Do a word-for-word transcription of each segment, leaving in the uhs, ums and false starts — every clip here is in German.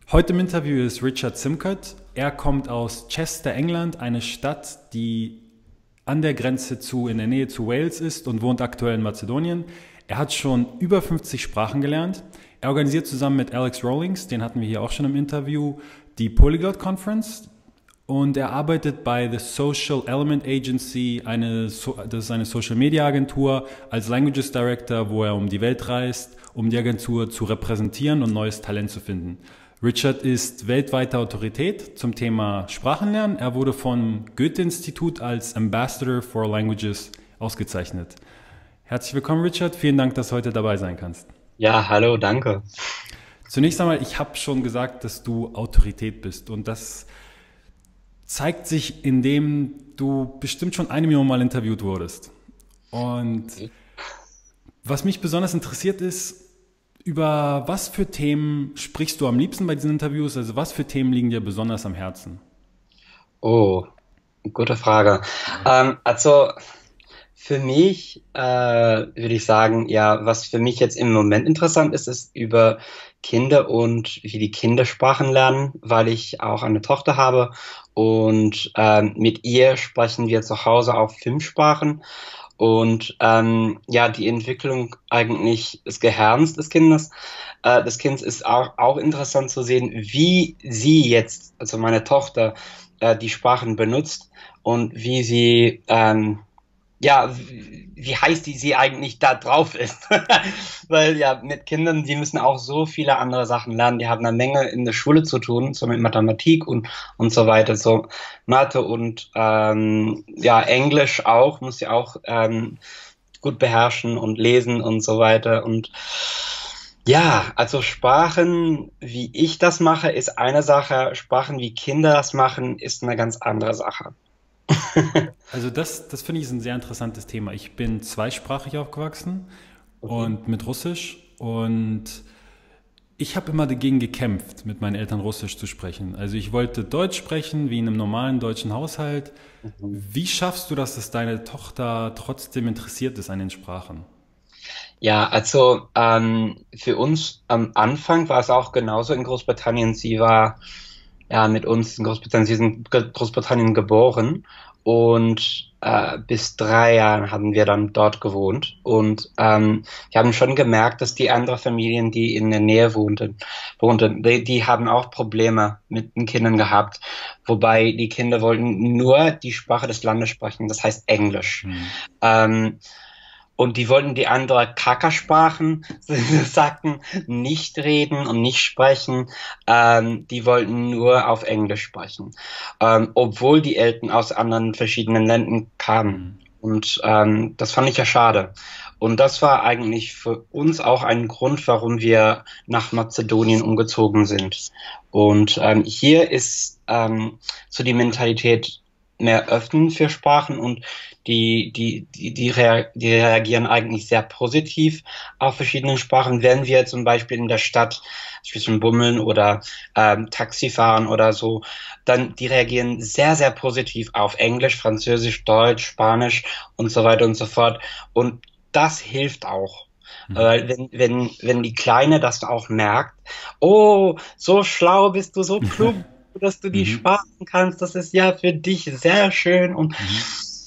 Heute im Interview ist Richard Simcott. Er kommt aus Chester, England, eine Stadt, die an der Grenze zu, in der Nähe zu Wales ist und wohnt aktuell in Mazedonien. Er hat schon über fünfzig Sprachen gelernt. Er organisiert zusammen mit Alex Rawlings, den hatten wir hier auch schon im Interview, die Polyglot Conference. Und er arbeitet bei The Social Element Agency, eine, das ist eine Social Media Agentur, als Languages Director, wo er um die Welt reist, um die Agentur zu repräsentieren und neues Talent zu finden. Richard ist weltweite Autorität zum Thema Sprachenlernen. Er wurde vom Goethe-Institut als Ambassador for Languages ausgezeichnet. Herzlich willkommen, Richard. Vielen Dank, dass du heute dabei sein kannst. Ja, hallo, danke. Zunächst einmal, ich habe schon gesagt, dass du Autorität bist. Und das zeigt sich, indem du bestimmt schon eine Million Mal interviewt wurdest. Und was mich besonders interessiert ist, über was für Themen sprichst du am liebsten bei diesen Interviews? Also was für Themen liegen dir besonders am Herzen? Oh, gute Frage. Ähm, also für mich äh, würde ich sagen, ja, was für mich jetzt im Moment interessant ist, ist über Kinder und wie die Kinder Sprachen lernen, weil ich auch eine Tochter habe und ähm, mit ihr sprechen wir zu Hause auf fünf Sprachen. Und ähm, ja, die Entwicklung eigentlich des Gehirns des Kindes, äh, des Kindes ist auch, auch interessant zu sehen, wie sie jetzt, also meine Tochter, äh, die Sprachen benutzt und wie sie, ähm, ja, wie, wie heiß die sie eigentlich da drauf ist. Weil ja, mit Kindern, die müssen auch so viele andere Sachen lernen. Die haben eine Menge in der Schule zu tun, so mit Mathematik und, und so weiter. So Mathe und ähm, ja, Englisch auch, muss sie auch ähm, gut beherrschen und lesen und so weiter. Und ja, also Sprachen, wie ich das mache, ist eine Sache. Sprachen, wie Kinder das machen, ist eine ganz andere Sache. Also das, das finde ich ist ein sehr interessantes Thema. Ich bin zweisprachig aufgewachsen Okay. und mit Russisch und ich habe immer dagegen gekämpft, mit meinen Eltern Russisch zu sprechen. Also ich wollte Deutsch sprechen, wie in einem normalen deutschen Haushalt. Mhm. Wie schaffst du das, dass deine Tochter trotzdem interessiert ist an den Sprachen? Ja, also ähm, für uns am Anfang war es auch genauso in Großbritannien. Sie war ja mit uns in Großbritannien, sie ist in Gr- Großbritannien geboren und äh, bis drei Jahren haben wir dann dort gewohnt und ähm, wir haben schon gemerkt, dass die anderen Familien, die in der Nähe wohnten, wohnten, die, die haben auch Probleme mit den Kindern gehabt, wobei die Kinder wollten nur die Sprache des Landes sprechen, das heißt Englisch. Hm. Ähm, und die wollten die anderen Kackersprachen, sagten, nicht reden und nicht sprechen. Ähm, die wollten nur auf Englisch sprechen. Ähm, obwohl die Eltern aus anderen verschiedenen Ländern kamen. Hm. Und ähm, das fand ich ja schade. Und das war eigentlich für uns auch ein Grund, warum wir nach Mazedonien umgezogen sind. Und ähm, hier ist ähm, so die Mentalität mehr öffnen für Sprachen und die, die, die, die, rea die reagieren eigentlich sehr positiv auf verschiedene Sprachen. Wenn wir zum Beispiel in der Stadt zwischen Bummeln oder ähm, Taxi fahren oder so, dann die reagieren sehr, sehr positiv auf Englisch, Französisch, Deutsch, Spanisch und so weiter und so fort. Und das hilft auch. Mhm. Weil wenn, wenn, wenn die Kleine das auch merkt, oh, so schlau bist du, so klug, dass du die Mhm. Sprachen kannst, das ist ja für dich sehr schön und Mhm.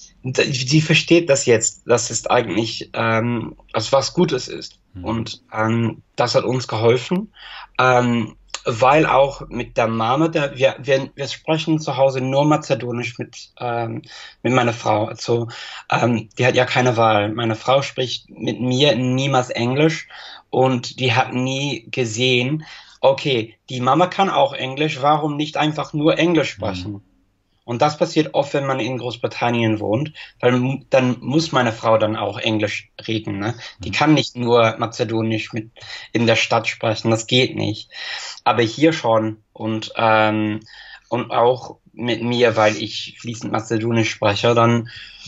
sie versteht das jetzt, dass es eigentlich ähm, als was Gutes ist. Mhm. Und ähm, das hat uns geholfen, ähm, weil auch mit der Mama, der, wir, wir, wir sprechen zu Hause nur Mazedonisch mit, ähm, mit meiner Frau. Also ähm, die hat ja keine Wahl. Meine Frau spricht mit mir niemals Englisch und die hat nie gesehen, okay, die Mama kann auch Englisch, warum nicht einfach nur Englisch Mhm. sprechen? Und das passiert oft, wenn man in Großbritannien wohnt, weil mu- dann muss meine Frau dann auch Englisch reden, ne? Die Mhm. kann nicht nur Mazedonisch mit in der Stadt sprechen, das geht nicht. Aber hier schon und ähm, und auch mit mir, weil ich fließend Mazedonisch spreche, dann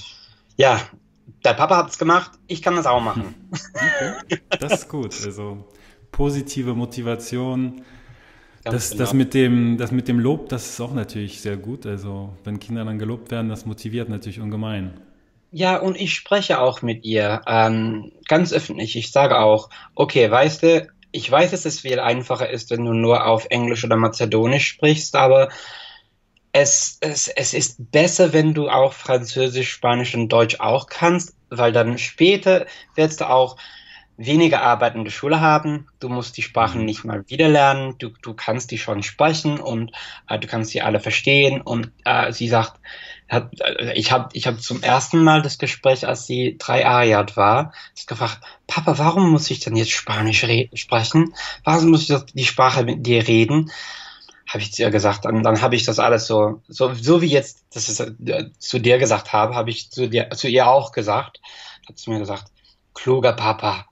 ja, der Papa hat's gemacht, ich kann das auch machen. Okay, das ist gut. Also positive Motivation. Ganz Das, das genau. mit dem, das mit dem Lob, das ist auch natürlich sehr gut. Also wenn Kinder dann gelobt werden, das motiviert natürlich ungemein. Ja, und ich spreche auch mit ihr, ähm, ganz öffentlich. Ich sage auch, okay, weißt du, ich weiß, dass es viel einfacher ist, wenn du nur auf Englisch oder Mazedonisch sprichst, aber es, es, es ist besser, wenn du auch Französisch, Spanisch und Deutsch auch kannst, weil dann später wirst du auch weniger Arbeit in der Schule haben. Du musst die Sprachen Mhm. nicht mal wieder lernen. Du, du kannst die schon sprechen und äh, du kannst sie alle verstehen. Und äh, sie sagt, hat, äh, ich habe ich hab zum ersten Mal das Gespräch, als sie drei Jahre alt war, sie gefragt, Papa, warum muss ich denn jetzt Spanisch re sprechen? Warum muss ich das, die Sprache mit dir reden? Habe ich zu ihr gesagt. Dann, dann habe ich das alles so, so, so wie jetzt, das ist, äh, zu dir gesagt habe, habe ich zu dir, zu ihr auch gesagt. Hat sie mir gesagt, kluger Papa.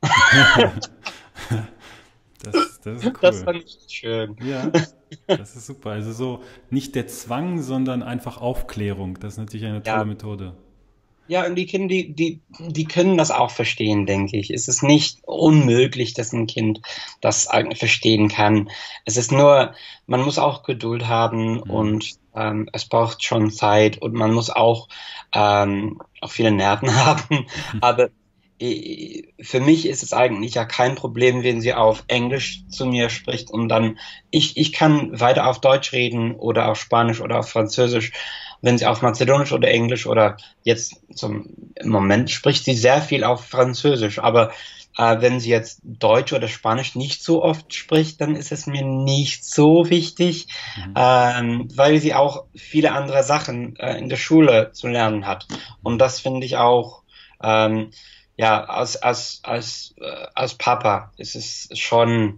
Das, das ist Das cool. fand ich schön. Ja, das ist super. Also so nicht der Zwang, sondern einfach Aufklärung. Das ist natürlich eine tolle Ja, Methode. ja, und die Kinder, die, die, die können das auch verstehen, denke ich. Es ist nicht unmöglich, dass ein Kind das eigentlich verstehen kann. Es ist nur, man muss auch Geduld haben Mhm. und ähm, es braucht schon Zeit und man muss auch, ähm, auch viele Nerven haben. Aber äh, für mich ist es eigentlich ja kein Problem, wenn sie auf Englisch zu mir spricht und dann ich, ich kann weiter auf Deutsch reden oder auf Spanisch oder auf Französisch. Wenn sie auf Mazedonisch oder Englisch oder jetzt zum im Moment spricht sie sehr viel auf Französisch, aber äh, wenn sie jetzt Deutsch oder Spanisch nicht so oft spricht, dann ist es mir nicht so wichtig, Mhm. ähm, weil sie auch viele andere Sachen äh, in der Schule zu lernen hat. Und Mhm. das finde ich auch, ähm, ja, als, als, als, äh, als Papa ist es schon,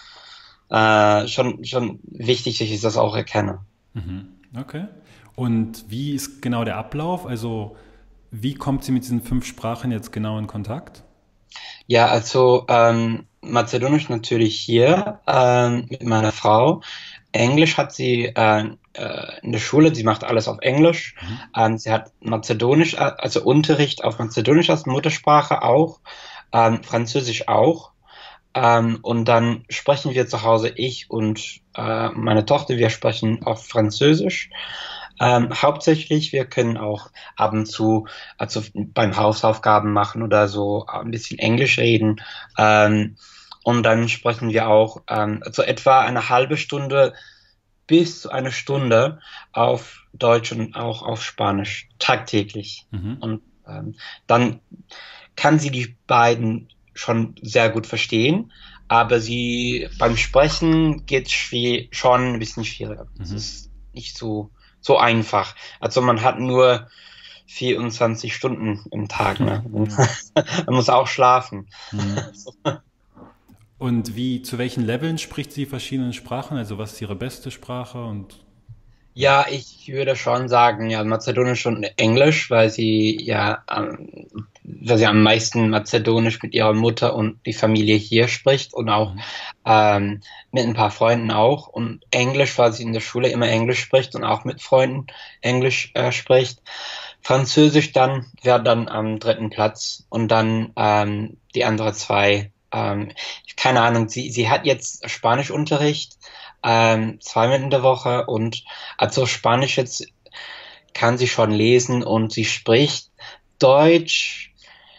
äh, schon, schon wichtig, dass ich das auch erkenne. Mhm. Okay. Und wie ist genau der Ablauf? Also wie kommt sie mit diesen fünf Sprachen jetzt genau in Kontakt? Ja, also ähm, Mazedonisch natürlich hier ähm, mit meiner Frau. Englisch hat sie äh, äh, in der Schule, sie macht alles auf Englisch. Mhm. Ähm, sie hat Mazedonisch, äh, also Unterricht auf Mazedonisch als Muttersprache auch, ähm, Französisch auch. Ähm, und dann sprechen wir zu Hause, ich und äh, meine Tochter, wir sprechen auf Französisch. Ähm, hauptsächlich, wir können auch ab und zu, also beim Hausaufgaben machen oder so, ein bisschen Englisch reden. Ähm, und dann sprechen wir auch ähm, so etwa eine halbe Stunde bis zu eine Stunde auf Deutsch und auch auf Spanisch tagtäglich. Mhm. Und ähm, dann kann sie die beiden schon sehr gut verstehen, aber sie beim Sprechen geht es schon ein bisschen schwieriger. Es Mhm. ist nicht so, so einfach. Also man hat nur vierundzwanzig Stunden im Tag, ne? Ja. Man muss auch schlafen. Mhm. Und wie, zu welchen Leveln spricht sie verschiedene Sprachen? Also was ist ihre beste Sprache? Und ja. Ja, ich würde schon sagen, ja, Mazedonisch und Englisch, weil sie ja, ähm, weil sie am meisten Mazedonisch mit ihrer Mutter und die Familie hier spricht und auch Mhm. ähm, mit ein paar Freunden auch. Und Englisch, weil sie in der Schule immer Englisch spricht und auch mit Freunden Englisch äh, spricht. Französisch dann wäre dann am dritten Platz und dann ähm, die anderen zwei. Ähm, keine Ahnung, sie, sie hat jetzt Spanischunterricht ähm, zweimal in der Woche und also Spanisch jetzt kann sie schon lesen und sie spricht Deutsch.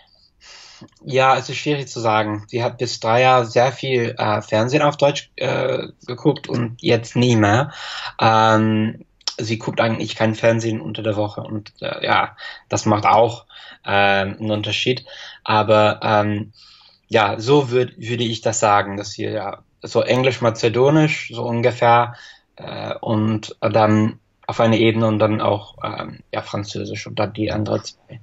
Ja, es ist schwierig zu sagen. Sie hat bis drei Jahre sehr viel äh, Fernsehen auf Deutsch äh, geguckt und jetzt nie mehr. Ähm, sie guckt eigentlich kein Fernsehen unter der Woche und äh, ja, das macht auch ähm, einen Unterschied. Aber ähm, ja, so würd, würde ich das sagen, dass sie ja so Englisch-Mazedonisch so ungefähr äh, und dann auf eine Ebene und dann auch ähm, ja Französisch und dann die andere zwei.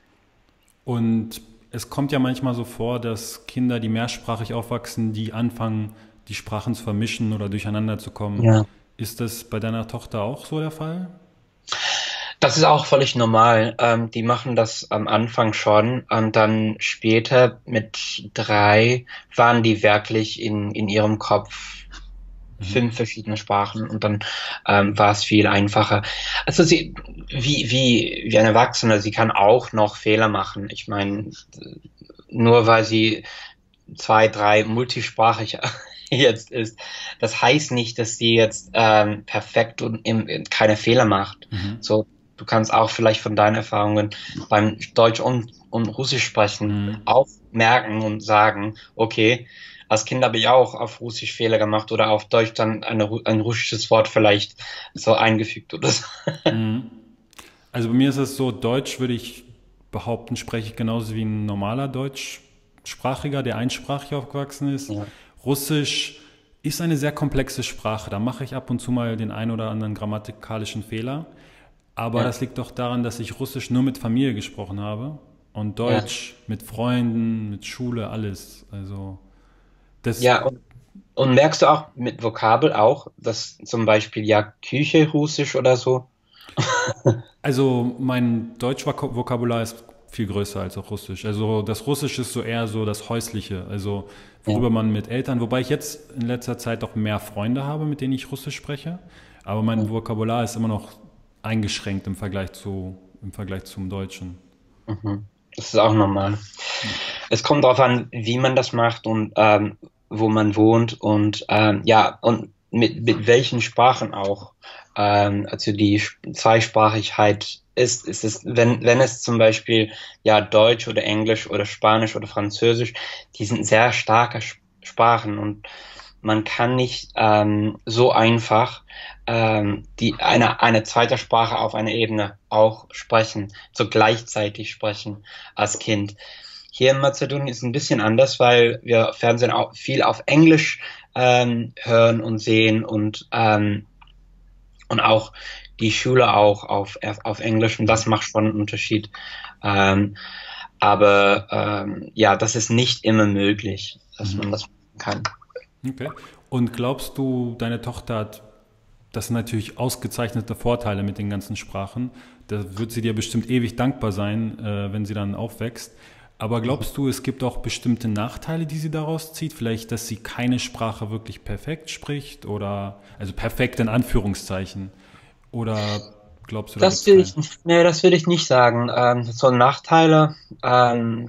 Und es kommt ja manchmal so vor, dass Kinder, die mehrsprachig aufwachsen, die anfangen, die Sprachen zu vermischen oder durcheinander zu kommen. Ja. Ist das bei deiner Tochter auch so der Fall? Das ist auch völlig normal. Ähm, die machen das am Anfang schon und dann später mit drei waren die wirklich in, in ihrem Kopf Mhm. fünf verschiedene Sprachen und dann ähm, war es viel einfacher. Also sie, wie, wie, wie ein Erwachsener, sie kann auch noch Fehler machen. Ich meine, nur weil sie zwei, drei multisprachig jetzt ist, das heißt nicht, dass sie jetzt ähm, perfekt und im, keine Fehler macht. Mhm. So, du kannst auch vielleicht von deinen Erfahrungen beim Deutsch und, und Russisch sprechen Mhm. auch merken und sagen, okay, als Kind habe ich auch auf Russisch Fehler gemacht oder auf Deutsch dann eine, Ru- ein russisches Wort vielleicht so eingefügt oder so. Mhm. Also bei mir ist es so, Deutsch würde ich behaupten, spreche ich genauso wie ein normaler Deutschsprachiger, der einsprachig aufgewachsen ist. Ja, Russisch ist eine sehr komplexe Sprache. Da mache ich ab und zu mal den einen oder anderen grammatikalischen Fehler. Aber ja, das liegt doch daran, dass ich Russisch nur mit Familie gesprochen habe und ja. Deutsch mit Freunden, mit Schule, alles. Also das, Ja, und, und merkst du auch mit Vokabel auch, dass zum Beispiel ja Küche Russisch oder so? also mein Deutschvokabular ist viel größer als auch Russisch. Also das Russisch ist so eher so das Häusliche, also Ja. worüber man mit Eltern, wobei ich jetzt in letzter Zeit auch mehr Freunde habe, mit denen ich Russisch spreche. Aber mein Vokabular ist immer noch eingeschränkt im Vergleich zu, im Vergleich zum Deutschen. Mhm. Das ist auch normal. Es kommt darauf an, wie man das macht und ähm, wo man wohnt und ähm, ja, und mit, mit welchen Sprachen auch. Ähm, also die Sp- Zweisprachigkeit ist, ist es, wenn, wenn es zum Beispiel ja Deutsch oder Englisch oder Spanisch oder Französisch, die sind sehr starke Sp- Sprachen und man kann nicht ähm, so einfach ähm, die eine eine zweite Sprache auf einer Ebene auch sprechen, so gleichzeitig sprechen als Kind. Hier in Mazedonien ist es ein bisschen anders, weil wir Fernsehen auch viel auf Englisch ähm, hören und sehen und ähm, und auch die Schule auch auf auf Englisch und das macht schon einen Unterschied. Ähm, aber ähm, ja, das ist nicht immer möglich, dass man das machen kann. Okay. Und glaubst du, deine Tochter hat, das sind natürlich ausgezeichnete Vorteile mit den ganzen Sprachen. Da wird sie dir bestimmt ewig dankbar sein, äh, wenn sie dann aufwächst. Aber glaubst du, es gibt auch bestimmte Nachteile, die sie daraus zieht? Vielleicht, dass sie keine Sprache wirklich perfekt spricht oder, also perfekt in Anführungszeichen. Oder glaubst du, da gibt Das es will keinen? ich, nee, das will ich nicht sagen. Ähm, so Nachteile. Ähm,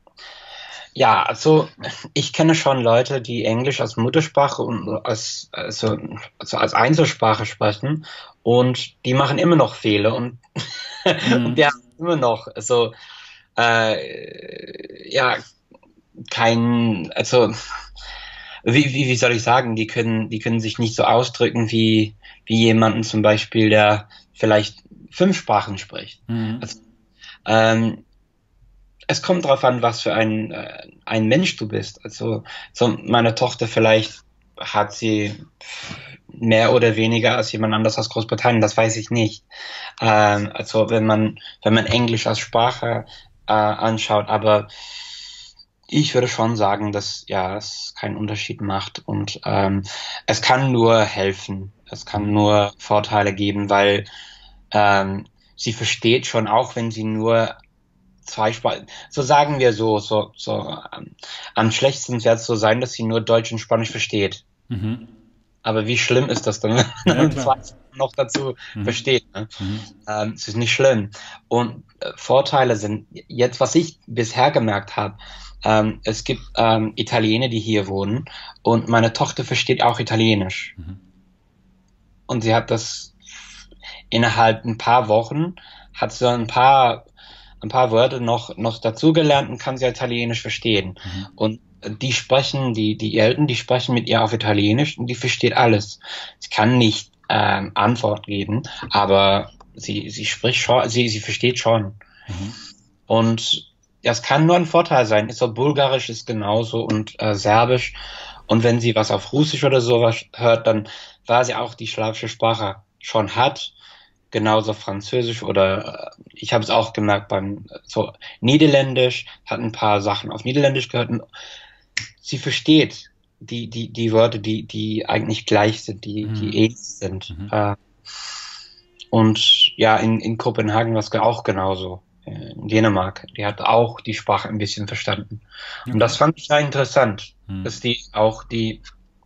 ja, also ich kenne schon Leute, die Englisch als Muttersprache und als, also, also als Einzelsprache sprechen und die machen immer noch Fehler und, und die Mhm. haben immer noch so äh, ja kein, also wie, wie, wie soll ich sagen, die können, die können sich nicht so ausdrücken wie, wie jemanden zum Beispiel, der vielleicht fünf Sprachen spricht. Mhm. Also, ähm, es kommt darauf an, was für ein, äh, ein Mensch du bist. Also, so meine Tochter vielleicht hat sie mehr oder weniger als jemand anders aus Großbritannien, das weiß ich nicht. Ähm, also, wenn man, wenn man Englisch als Sprache äh, anschaut, aber ich würde schon sagen, dass ja, es keinen Unterschied macht und ähm, es kann nur helfen. Es kann nur Vorteile geben, weil ähm, sie versteht schon auch, wenn sie nur zwei Sprachen, so sagen wir so, so, so ähm, am schlechtesten wird es so sein, dass sie nur Deutsch und Spanisch versteht. Mhm. Aber wie schlimm ist das dann, wenn Ja, man klar. zwei Sprachen noch dazu Mhm. versteht? Ne? Mhm. Ähm, es ist nicht schlimm. Und äh, Vorteile sind jetzt, was ich bisher gemerkt habe, ähm, es gibt ähm, Italiener, die hier wohnen und meine Tochter versteht auch Italienisch. Und sie hat das innerhalb ein paar Wochen, hat sie ein paar, ein paar Wörter noch, noch dazugelernt und kann sie Italienisch verstehen. Und die sprechen, die, die Eltern, die sprechen mit ihr auf Italienisch und die versteht alles. Sie kann nicht ähm, Antwort geben, aber sie, sie spricht schon, sie, sie versteht schon. Und das kann nur ein Vorteil sein. So Bulgarisch ist genauso und äh, Serbisch. Und wenn sie was auf Russisch oder sowas hört, dann weil sie auch die slawische Sprache schon hat, genauso Französisch oder äh, ich habe es auch gemerkt beim äh, so Niederländisch, hat ein paar Sachen auf Niederländisch gehört und sie versteht die die die Wörter, die die eigentlich gleich sind, die die Mhm. ähnlich sind. Äh, und ja, in in Kopenhagen war es auch genauso. Äh, In Dänemark, die hat auch die Sprache ein bisschen verstanden. Und Okay. das fand ich ja interessant, Mhm. dass die auch die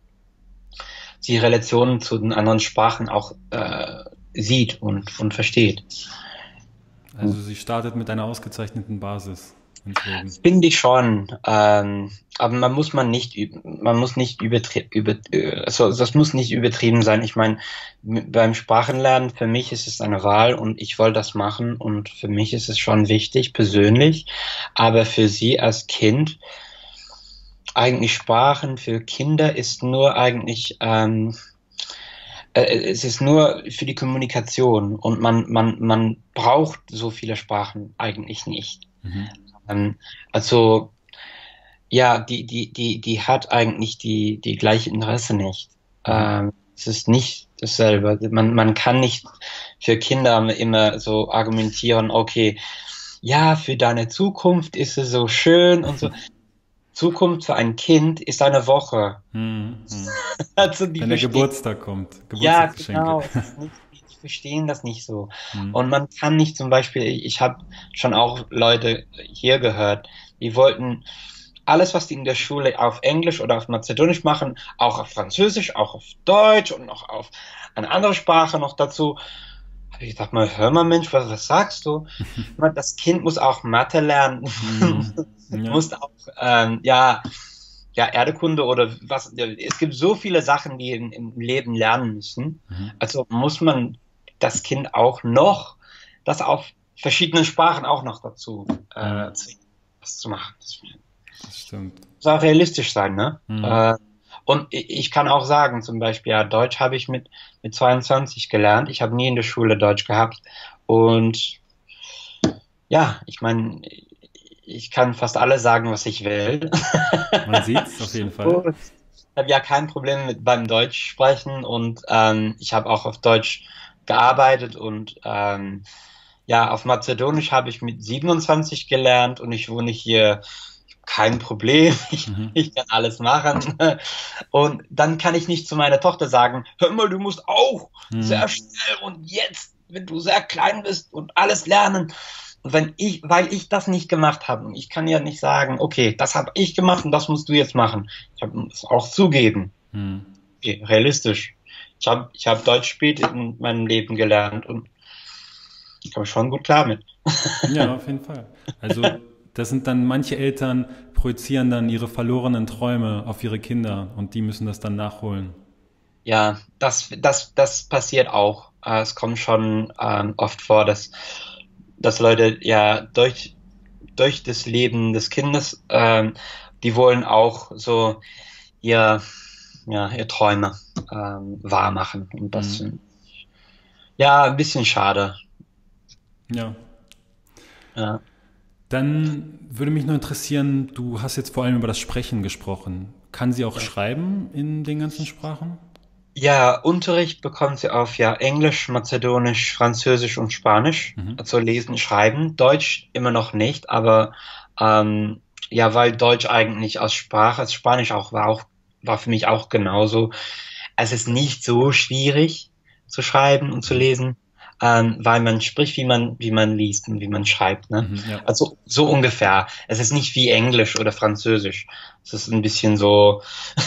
die Relationen zu den anderen Sprachen auch äh, sieht und, und versteht. Also sie startet mit einer ausgezeichneten Basis ins Leben. Finde ich schon, ähm, aber man muss man nicht, üb- man muss nicht übertrie über, äh, also das muss nicht übertrieben sein. Ich meine, m- beim Sprachenlernen, für mich ist es eine Wahl und ich wollte das machen und für mich ist es schon wichtig, persönlich, aber für sie als Kind, eigentlich Sprachen für Kinder ist nur eigentlich, ähm, äh, es ist nur für die Kommunikation und man, man, man braucht so viele Sprachen eigentlich nicht. Mhm. Ähm, also, ja, die, die, die, die hat eigentlich die, die gleiche Interesse nicht. Mhm. Ähm, es ist nicht dasselbe. Man, man kann nicht für Kinder immer so argumentieren, okay, ja, für deine Zukunft ist es so schön und so. Zukunft für ein Kind ist eine Woche. Mhm. Mhm. Also die Wenn der verstehen, Geburtstag kommt, ja, Geburtstagsgeschenke. genau, es ist nicht, die verstehen das nicht so. Mhm. Und man kann nicht zum Beispiel, ich, ich habe schon auch Leute hier gehört, die wollten alles, was die in der Schule auf Englisch oder auf Mazedonisch machen, auch auf Französisch, auch auf Deutsch und noch auf eine andere Sprache noch dazu. Hab ich dachte mal, hör mal Mensch, was, was sagst du? Das Kind muss auch Mathe lernen, Mhm. Ja. muss auch, ähm, ja, ja, Erdkunde oder was. Es gibt so viele Sachen, die in, im Leben lernen müssen. Mhm. Also muss man das Kind auch noch, das auf verschiedenen Sprachen auch noch dazu Mhm. äh, zwingen, das zu machen. Das Das stimmt. muss auch realistisch sein, ne? Mhm. Äh, und ich ich kann auch sagen, zum Beispiel, ja, Deutsch habe ich mit, mit zweiundzwanzig gelernt. Ich habe nie in der Schule Deutsch gehabt. Und ja, ich meine, ich kann fast alles sagen, was ich will. Man sieht's auf jeden Fall. Und ich habe ja kein Problem mit beim Deutsch sprechen und ähm, ich habe auch auf Deutsch gearbeitet und ähm, ja, auf Mazedonisch habe ich mit siebenundzwanzig gelernt und ich wohne hier, kein Problem, ich, Mhm. ich kann alles machen. Und dann kann ich nicht zu meiner Tochter sagen, hör mal, du musst auch sehr Mhm. schnell und jetzt, wenn du sehr klein bist und alles lernen. Und wenn ich, weil ich das nicht gemacht habe, und ich kann ja nicht sagen, okay, das habe ich gemacht und das musst du jetzt machen. Ich habe es auch zugeben, Mhm. okay, realistisch. Ich habe ich hab Deutsch spät in meinem Leben gelernt und ich komme schon gut klar mit. Ja, auf jeden Fall. Also das sind dann manche Eltern projizieren dann ihre verlorenen Träume auf ihre Kinder und die müssen das dann nachholen. Ja, das, das, das passiert auch. Äh, Es kommt schon ähm, oft vor, dass, dass Leute ja durch, durch das Leben des Kindes, ähm, die wollen auch so ihr, ja, ihr Träume ähm, wahr machen. Und das Mhm. sind ja ein bisschen schade. Ja. Ja. Dann würde mich nur interessieren, du hast jetzt vor allem über das Sprechen gesprochen. Kann sie auch schreiben in den ganzen Sprachen? Ja, Unterricht bekommt sie auf ja Englisch, Mazedonisch, Französisch und Spanisch, Mhm. also lesen, schreiben. Deutsch immer noch nicht, aber ähm, ja, weil Deutsch eigentlich als Sprache, als Spanisch auch war, auch war für mich auch genauso. Es ist nicht so schwierig zu schreiben und zu Mhm. lesen, ähm, weil man spricht, wie man wie man liest und wie man schreibt, ne? Mhm. Ja. Also so ungefähr. Es ist nicht wie Englisch oder Französisch. Es ist ein bisschen so,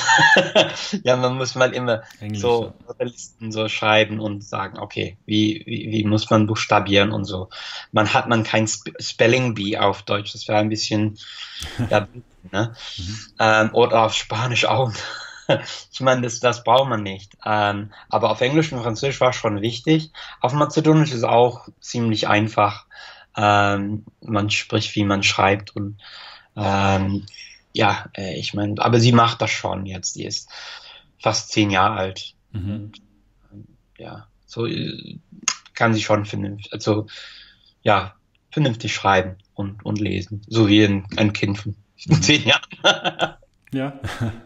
ja, man muss mal immer Englisch, ja. so Listen so schreiben und sagen, okay, wie, wie, wie muss man buchstabieren und so. Man hat man kein Sp Spelling Bee auf Deutsch, das wäre ein bisschen, ja, ne? Mhm. Ähm, oder auf Spanisch auch. Ich meine, das, das braucht man nicht. Ähm, aber auf Englisch und Französisch war schon wichtig. Auf Mazedonisch ist auch ziemlich einfach. Ähm, man spricht, wie man schreibt und ähm, ja, äh, ich meine, aber sie macht das schon jetzt. Die ist fast zehn Jahre alt Mhm. und ähm, ja, so äh, kann sie schon vernünftig, also ja, vernünftig schreiben und, und lesen, so wie ein, ein Kind von Mhm. zehn Jahren. Ja.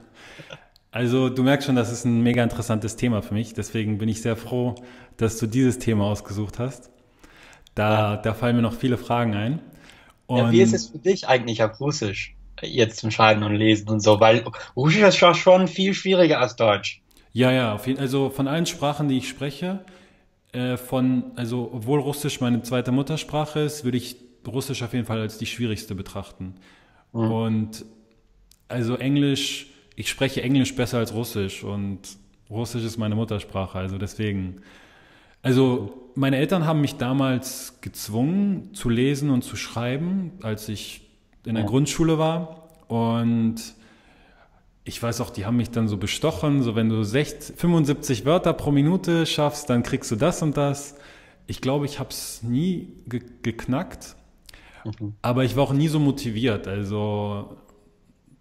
Also du merkst schon, das ist ein mega interessantes Thema für mich. Deswegen bin ich sehr froh, dass du dieses Thema ausgesucht hast. Ja. Da, da fallen mir noch viele Fragen ein. Ja, wie ist Und es für dich eigentlich auf Russisch? Jetzt zum Schreiben und Lesen und so, weil Russisch ist schon schon viel schwieriger als Deutsch. ja, ja, auf jeden, also von allen Sprachen, die ich spreche, äh, von, also obwohl Russisch meine zweite Muttersprache ist, würde ich Russisch auf jeden Fall als die schwierigste betrachten. Hm. Und also Englisch, ich spreche Englisch besser als Russisch und Russisch ist meine Muttersprache, also deswegen. Also meine Eltern haben mich damals gezwungen zu lesen und zu schreiben, als ich in der Ja. Grundschule war. Und ich weiß auch, die haben mich dann so bestochen, so wenn du sechzig, fünfundsiebzig Wörter pro Minute schaffst, dann kriegst du das und das. Ich glaube, ich habe es nie ge geknackt, Mhm. aber ich war auch nie so motiviert. Also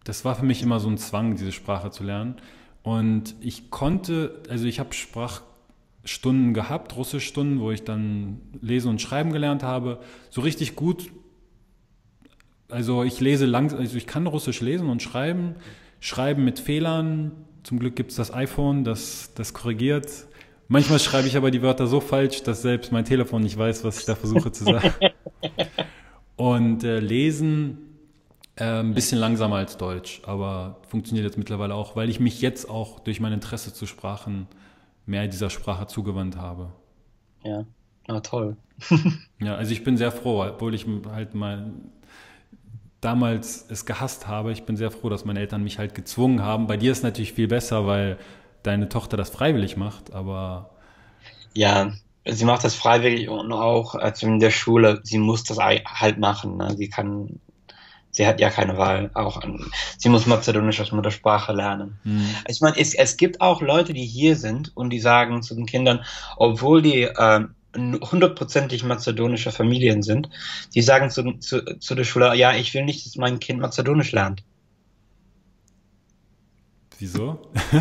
das war für mich immer so ein Zwang, diese Sprache zu lernen. Und ich konnte, also ich habe Sprachstunden gehabt, Russischstunden, wo ich dann lesen und schreiben gelernt habe. So richtig gut, also ich lese langsam, also ich kann Russisch lesen und schreiben, schreiben mit Fehlern. Zum Glück gibt es das iPhone, das das korrigiert. Manchmal schreibe ich aber die Wörter so falsch, dass selbst mein Telefon nicht weiß, was ich da versuche zu sagen. Und äh, lesen äh, ein bisschen langsamer als Deutsch, aber funktioniert jetzt mittlerweile auch, weil ich mich jetzt auch durch mein Interesse zu Sprachen mehr dieser Sprache zugewandt habe. Ja, ah, toll. Ja, also ich bin sehr froh, obwohl ich halt mal damals es gehasst habe. Ich bin sehr froh, dass meine Eltern mich halt gezwungen haben. Bei dir ist es natürlich viel besser, weil deine Tochter das freiwillig macht, aber Ja, sie macht das freiwillig und auch also in der Schule, sie muss das ei- halt machen. Ne? Sie kann, sie hat ja keine Wahl. Auch an, sie muss Mazedonisch als Muttersprache lernen. hm, Ich meine, es, es gibt auch Leute, die hier sind und die sagen zu den Kindern, obwohl die ähm, hundertprozentig mazedonische Familien sind, die sagen zu, zu, zu der Schule, ja, ich will nicht, dass mein Kind Mazedonisch lernt. wieso?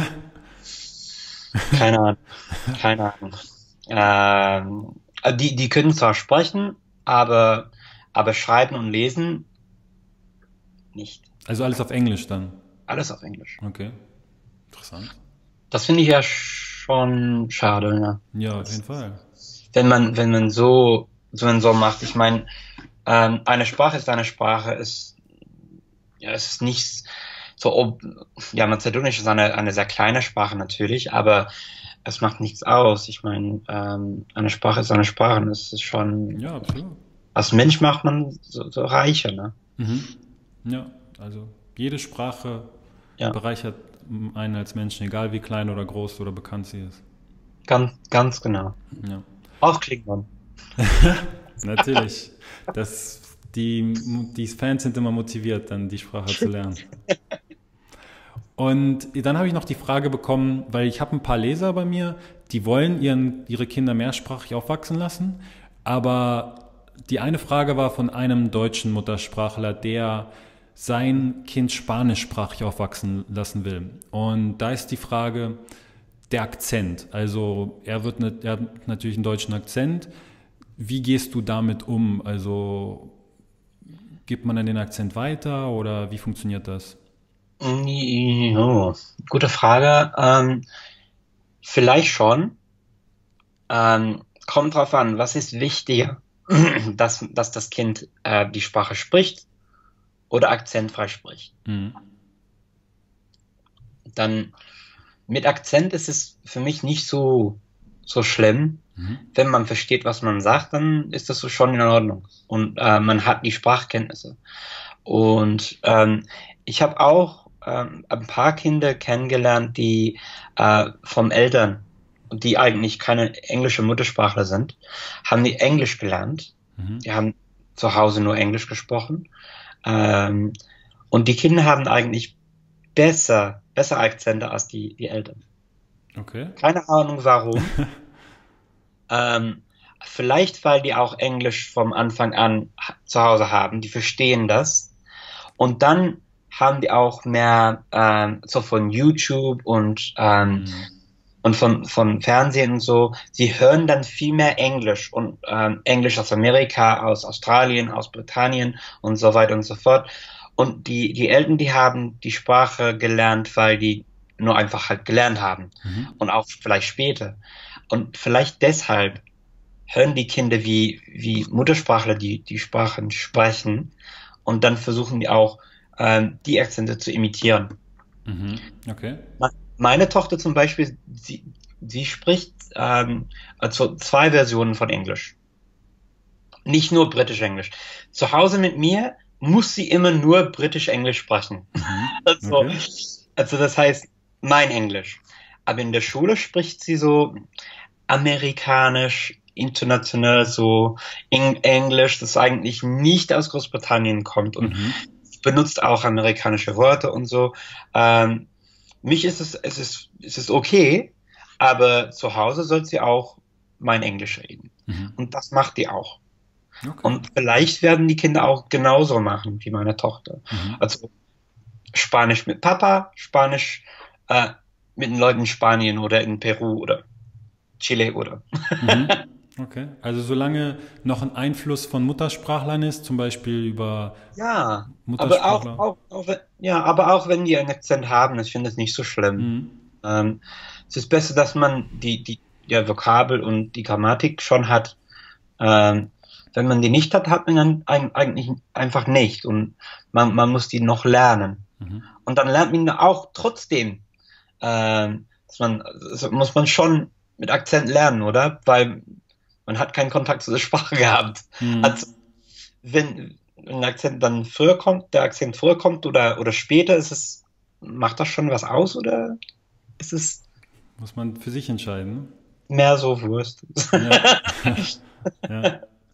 Keine Ahnung, keine Ahnung. Ähm, äh, die, die können zwar sprechen, aber, aber schreiben und lesen nicht. Also alles auf Englisch dann. Alles auf Englisch. Okay, interessant. Das finde ich ja schon schade, ja. Ja, auf jeden Fall. Wenn man, wenn man so, so und so macht. Ich meine, ähm, eine Sprache ist eine Sprache, ist, ja, es ist nichts so, ob, ja, Mazedonisch ist eine, eine sehr kleine Sprache natürlich, aber es macht nichts aus. Ich meine, ähm, eine Sprache ist eine Sprache und es ist schon, Ja, absolut. als Mensch macht man so, so reicher, ne? Mhm. Ja, also jede Sprache Ja, bereichert einen als Menschen, egal wie klein oder groß oder bekannt sie ist. ganz, ganz genau. Ja, Auch Klingon. natürlich. Das, die, die Fans sind immer motiviert, dann die Sprache zu lernen. Und dann habe ich noch die Frage bekommen, weil ich habe ein paar Leser bei mir, die wollen ihren, ihre Kinder mehrsprachig aufwachsen lassen, aber die eine Frage war von einem deutschen Muttersprachler, der sein Kind spanischsprachig aufwachsen lassen will. Und da ist die Frage, der Akzent. Also er wird ne, er hat natürlich einen deutschen Akzent. Wie gehst du damit um? Also gibt man dann den Akzent weiter oder wie funktioniert das? Oh, gute Frage. Ähm, vielleicht schon. Ähm, kommt drauf an, was ist wichtiger, dass, dass das Kind äh, die Sprache spricht oder akzentfrei spricht. Mhm. Dann mit Akzent ist es für mich nicht so, so schlimm. Mhm. Wenn man versteht, was man sagt, dann ist das so schon in Ordnung. Und äh, man hat die Sprachkenntnisse. Und ähm, ich habe auch ähm, ein paar Kinder kennengelernt, die äh, vom Eltern, die eigentlich keine englische Muttersprachler sind, haben die Englisch gelernt. Mhm. Die haben zu Hause nur Englisch gesprochen. Ähm, und die Kinder haben eigentlich besser, besser Akzente als die, die Eltern. Okay. Keine Ahnung warum. Ähm, vielleicht, weil die auch Englisch vom Anfang an ha- zu Hause haben. Die verstehen das. Und dann haben die auch mehr ähm, so von YouTube und, ähm, Mhm. und von, von Fernsehen und so. Sie hören dann viel mehr Englisch und ähm, Englisch aus Amerika, aus Australien, aus Britannien und so weiter und so fort. Und die, die Eltern, die haben die Sprache gelernt, weil die nur einfach halt gelernt haben. Mhm. Und auch vielleicht später. Und vielleicht deshalb hören die Kinder, wie, wie Muttersprachler die, die Sprachen sprechen. Und dann versuchen die auch, ähm, die Akzente zu imitieren. Mhm. Okay. Me- Meine Tochter zum Beispiel, sie, sie spricht ähm, also zwei Versionen von Englisch. Nicht nur britisch-Englisch. Zu Hause mit mir muss sie immer nur britisch-Englisch sprechen. Mhm. Also, Okay. also das heißt mein Englisch. Aber in der Schule spricht sie so amerikanisch, international, so Eng Englisch, das eigentlich nicht aus Großbritannien kommt und Mhm. benutzt auch amerikanische Worte und so. Ähm, mich ist es, es ist, es ist okay, aber zu Hause soll sie auch mein Englisch reden. Mhm. Und das macht die auch. Okay. Und vielleicht werden die Kinder auch genauso machen wie meine Tochter. Mhm. Also Spanisch mit Papa, Spanisch äh, mit den Leuten in Spanien oder in Peru oder Chile oder. Mhm. Okay. Also solange noch ein Einfluss von Muttersprachlern ist, zum Beispiel über Ja, aber auch, Muttersprachler. auch, auch wenn, ja, aber auch wenn die einen Akzent haben, ich finde es nicht so schlimm. Mhm. Ähm, es ist besser, dass man die, die, ja, Vokabel und die Grammatik schon hat. Ähm, wenn man die nicht hat, hat man dann ein, eigentlich einfach nicht. Und man, man muss die noch lernen. Mhm. Und dann lernt man auch trotzdem, ähm, dass man, das muss man schon mit Akzent lernen, oder? Weil man hat keinen Kontakt zu der Sprache gehabt. Also, Mhm. wenn ein Akzent dann früher kommt, der Akzent früher kommt oder, oder später, ist es, macht das schon was aus oder ist es Muss man für sich entscheiden. mehr so Wurst? Ne? Ja. Ja.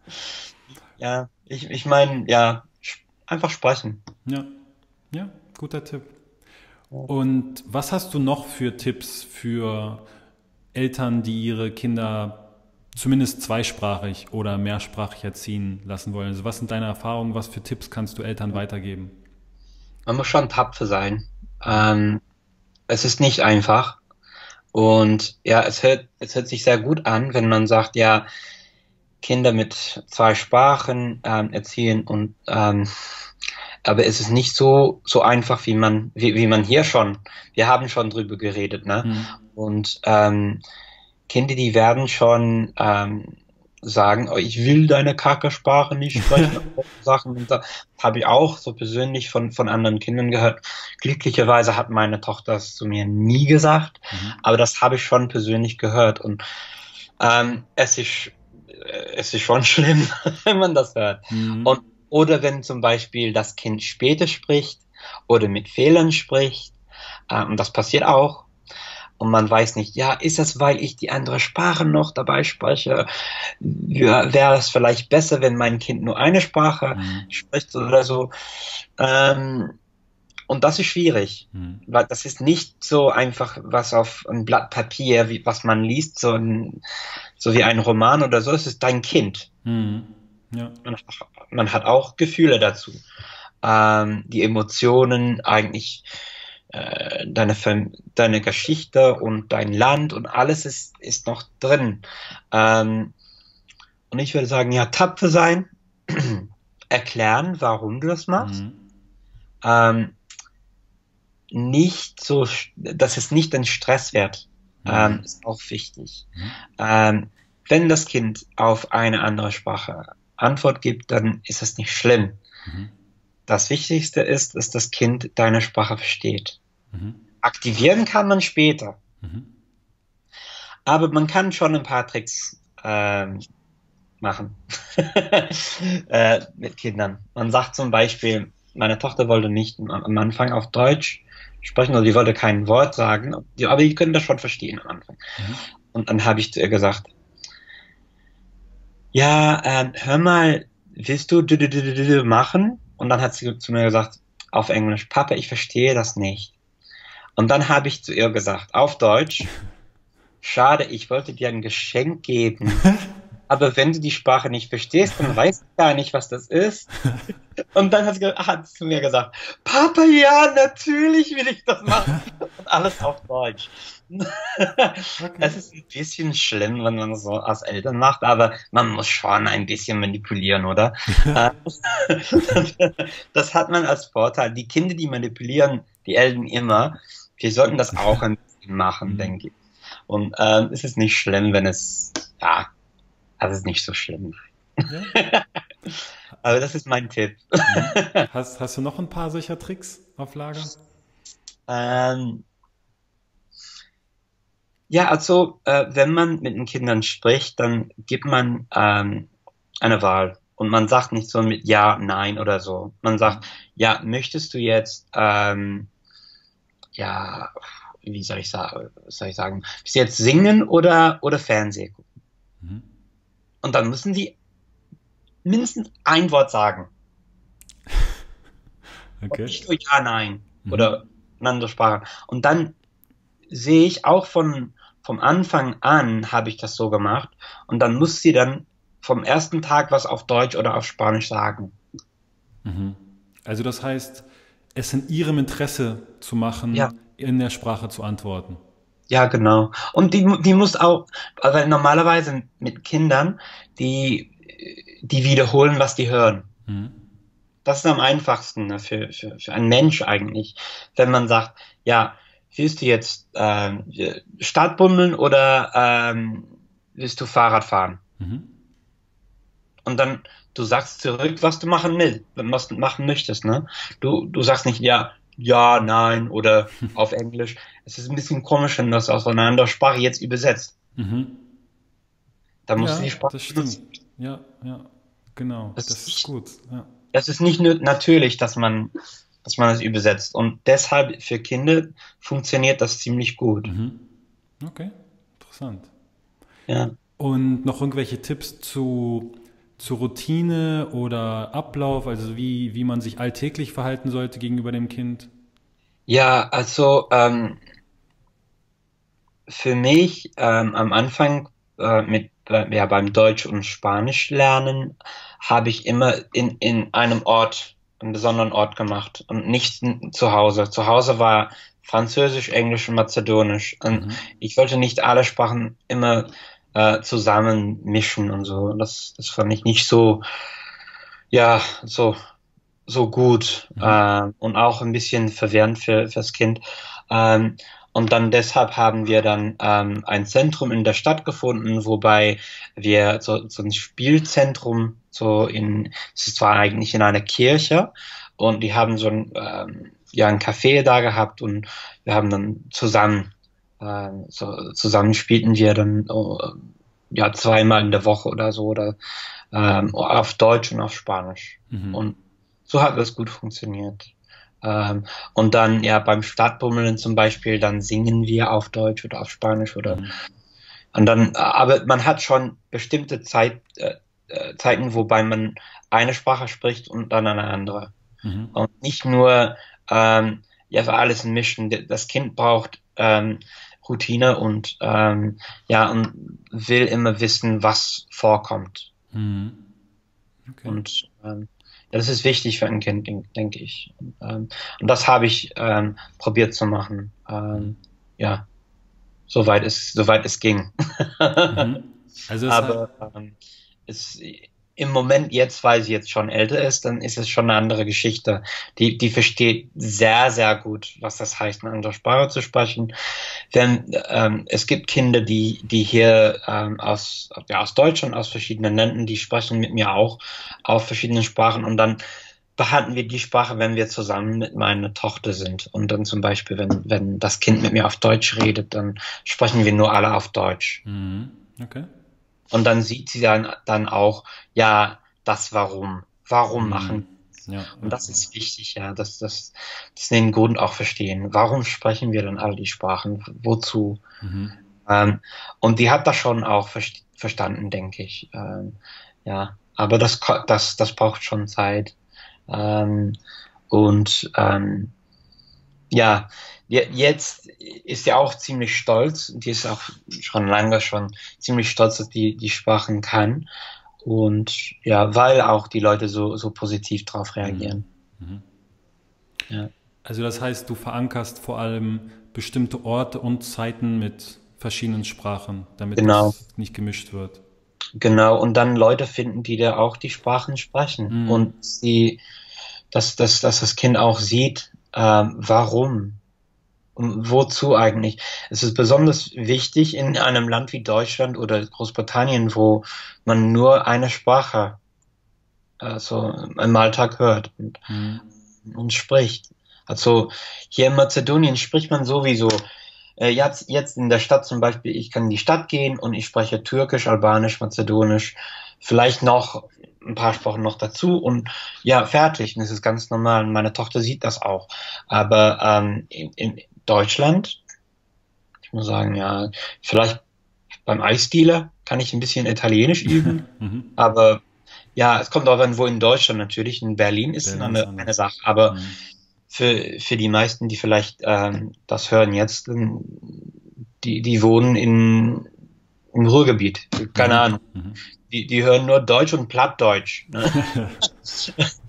Ja, ich, ich meine, ja, sch- einfach sprechen. Ja. Ja. Guter Tipp. Und was hast du noch für Tipps für Eltern, die ihre Kinder zumindest zweisprachig oder mehrsprachig erziehen lassen wollen? Also was sind deine Erfahrungen? Was für Tipps kannst du Eltern weitergeben? Man muss schon tapfer sein. Ähm, es ist nicht einfach. Und ja, es hört, es hört sich sehr gut an, wenn man sagt, ja, Kinder mit zwei Sprachen ähm, erziehen und ähm, aber es ist nicht so so einfach, wie man wie, wie man hier schon. Wir haben schon drüber geredet, ne? Hm. Und ähm, Kinder, die werden schon ähm, sagen, oh, ich will deine Kackersprache nicht sprechen. Und solche Sachen. Und da habe ich auch so persönlich von von anderen Kindern gehört. Glücklicherweise hat meine Tochter das zu mir nie gesagt, Mhm. aber das habe ich schon persönlich gehört. Und ähm, es ist, äh, es ist schon schlimm, wenn man das hört. Und, Mhm. oder wenn zum Beispiel das Kind später spricht oder mit Fehlern spricht, äh, und das passiert auch. Und man weiß nicht, ja, ist das, weil ich die andere Sprache noch dabei spreche? Ja, wäre es vielleicht besser, wenn mein Kind nur eine Sprache Mhm. spricht oder so? Ähm, und das ist schwierig, Mhm. weil das ist nicht so einfach was auf ein Blatt Papier, wie, was man liest, so, ein, so wie ein Roman oder so. Es ist dein Kind. Mhm. Ja. Man, man hat auch Gefühle dazu. Ähm, die Emotionen, eigentlich äh, deine, Fam- deine Geschichte und dein Land und alles ist, ist noch drin. Ähm, und ich würde sagen, ja, tapfer sein, erklären, warum du das machst. Mhm. Ähm, nicht so, dass es nicht ein Stress wird, ähm, Mhm. ist auch wichtig. Mhm. Ähm, wenn das Kind auf eine andere Sprache Antwort gibt, dann ist es nicht schlimm. Mhm. Das Wichtigste ist, dass das Kind deine Sprache versteht. Mhm. Aktivieren kann man später, Mhm. aber man kann schon ein paar Tricks ähm, machen äh, mit Kindern. Man sagt zum Beispiel, meine Tochter wollte nicht am Anfang auf Deutsch sprechen oder die wollte kein Wort sagen, die- aber die können das schon verstehen am Anfang. Mhm. Und dann habe ich zu ihr gesagt, ja, ähm, hör mal, willst du du- du- du- du- du machen? Und dann hat sie zu mir gesagt, auf Englisch, Papa, ich verstehe das nicht. Und dann habe ich zu ihr gesagt, auf Deutsch, schade, ich wollte dir ein Geschenk geben. Aber wenn du die Sprache nicht verstehst, dann weißt du gar nicht, was das ist. Und dann hat sie, ge- hat sie zu mir gesagt, Papa, ja, natürlich will ich das machen. Und alles auf Deutsch. Okay. Es ist ein bisschen schlimm, wenn man das so als Eltern macht, aber man muss schon ein bisschen manipulieren, oder? Äh, Das hat man als Vorteil. Die Kinder, die manipulieren, die Eltern immer. Wir sollten das auch ein bisschen machen, Mhm. denke ich. Und ähm, es ist nicht schlimm, wenn es, ja, also es ist nicht so schlimm. Ja. Aber das ist mein Tipp. Mhm. Hast, hast du noch ein paar solcher Tricks auf Lager? Ähm, ja, also äh, wenn man mit den Kindern spricht, dann gibt man ähm, eine Wahl. Und man sagt nicht so mit Ja, Nein oder so. Man sagt, Mhm. ja, möchtest du jetzt, ähm, ja, wie soll ich sagen, was soll ich sagen, bist du jetzt singen oder, oder Fernsehen gucken? Mhm. Und dann müssen sie mindestens ein Wort sagen. Und Okay. nicht nur Ja, Nein Mhm. oder eine andere Sprache. Und dann sehe ich auch von, vom Anfang an habe ich das so gemacht. Und dann muss sie dann vom ersten Tag was auf Deutsch oder auf Spanisch sagen. Mhm. Also das heißt, es in ihrem Interesse zu Ja, machen, in der Sprache zu antworten. ja, genau. Und die, mu- die muss auch, weil normalerweise mit Kindern, die, die wiederholen, was die hören. Mhm. Das ist am einfachsten, ne, für, für, für einen Mensch eigentlich. Wenn man sagt, ja, willst du jetzt ähm, Stadtbummeln oder ähm, willst du Fahrrad fahren? Mhm. Und dann, du sagst zurück, was du machen willst, was du machen möchtest, ne? Du, du sagst nicht ja, ja, nein oder auf Englisch. Es ist ein bisschen komisch, wenn das aus einer anderen Sprache jetzt übersetzt. Mhm. Da musst du Ja, die Sprache das stimmt. benutzen. Ja, ja, genau. Das Das ist ist nicht, gut. Ja. das ist nicht nur natürlich, dass man, dass man es übersetzt. Und deshalb für Kinder funktioniert das ziemlich gut. Mhm. Okay, interessant. Ja. Und noch irgendwelche Tipps zu, zu Routine oder Ablauf, also wie, wie man sich alltäglich verhalten sollte gegenüber dem Kind? Ja, also ähm, für mich ähm, am Anfang äh, mit äh, ja, beim Deutsch und Spanisch lernen habe ich immer in, in einem Ort, einen besonderen Ort gemacht und nicht n- zu Hause. Zu Hause war Französisch, Englisch und Mazedonisch. Und Mhm. ich wollte nicht alle Sprachen immer äh, zusammen mischen und so. Das, das fand ich nicht so, ja, so so gut Mhm. äh, und auch ein bisschen verwirrend für fürs Kind. Ähm, und dann deshalb haben wir dann ähm, ein Zentrum in der Stadt gefunden, wobei wir so, so ein Spielzentrum so in, es ist zwar eigentlich in einer Kirche und die haben so ein, ähm, ja, ein Café da gehabt und wir haben dann zusammen, äh, so, zusammen spielten wir dann oh, ja zweimal in der Woche oder so oder ähm, auf Deutsch und auf Spanisch. Mhm. Und so hat das gut funktioniert. Ähm, und dann, ja, beim Stadtbummeln zum Beispiel, dann singen wir auf Deutsch oder auf Spanisch oder, Mhm. und dann, aber man hat schon bestimmte Zeit, äh, äh, Zeiten, wobei man eine Sprache spricht und dann eine andere. Mhm. Und nicht nur, ähm, ja, für alles ein Mischen. Das Kind braucht, ähm, Routine und, ähm, ja, und will immer wissen, was vorkommt. Mhm. Okay. Und ähm, ja, das ist wichtig für ein Kind, denk- denke ich. Und, ähm, und das habe ich ähm, probiert zu machen. Mhm. Ähm, ja, soweit es, soweit es ging. Mhm. Also das heißt, Aber ähm, es, im Moment jetzt, weil sie jetzt schon älter ist, dann ist es schon eine andere Geschichte. Die, die versteht sehr, sehr gut, was das heißt, eine andere Sprache zu sprechen. Denn ähm, es gibt Kinder, die, die hier ähm, aus, ja, aus Deutschland, aus verschiedenen Ländern, die sprechen mit mir auch auf verschiedenen Sprachen und dann behalten wir die Sprache, wenn wir zusammen mit meiner Tochter sind. Und dann zum Beispiel, wenn, wenn das Kind mit mir auf Deutsch redet, dann sprechen wir nur alle auf Deutsch. mhm. Okay. Und dann sieht sie dann, dann auch, ja, das Warum. Warum Mhm. machen wir das? Ja, Und ja, das ja. ist wichtig, ja, dass, dass, dass sie den Grund auch verstehen. Warum sprechen wir dann all die Sprachen? Wozu? Mhm. Ähm, und die hat das schon auch verst- verstanden, denke ich. Ähm, ja, aber das, ko- das, das braucht schon Zeit. Ähm, und ähm, ja, je- jetzt ist sie auch ziemlich stolz. Die ist auch schon lange schon ziemlich stolz, dass die die Sprachen kann. Und ja, weil auch die Leute so, so positiv drauf Mhm. reagieren. Mhm. Ja, Also das heißt, du verankerst vor allem bestimmte Orte und Zeiten mit verschiedenen Sprachen, damit genau, das nicht gemischt wird. genau. Und dann Leute finden, die da auch die Sprachen sprechen. Mhm. Und sie, dass, dass, dass das Kind auch sieht, ähm, warum. Und wozu eigentlich? Es ist besonders wichtig in einem Land wie Deutschland oder Großbritannien, wo man nur eine Sprache äh, so im Alltag hört und, Mhm. und spricht. Also hier in Mazedonien spricht man sowieso, äh, jetzt, jetzt in der Stadt zum Beispiel, ich kann in die Stadt gehen und ich spreche Türkisch, Albanisch, Mazedonisch, vielleicht noch ein paar Sprachen noch dazu und ja, fertig. Und das ist ganz normal. Und meine Tochter sieht das auch. Aber ähm, in, in Deutschland, ich muss sagen, ja, vielleicht beim Eisdealer kann ich ein bisschen Italienisch üben, Mhm. aber ja, es kommt auch an, wo in Deutschland natürlich. In Berlin ist Berlin ist eine, eine anders. Sache, aber Mhm. für, für die meisten, die vielleicht ähm, das hören jetzt, ähm, die, die wohnen in, im Ruhrgebiet. Keine Mhm. Ahnung. Mhm. Die, die hören nur Deutsch und Plattdeutsch. Ne?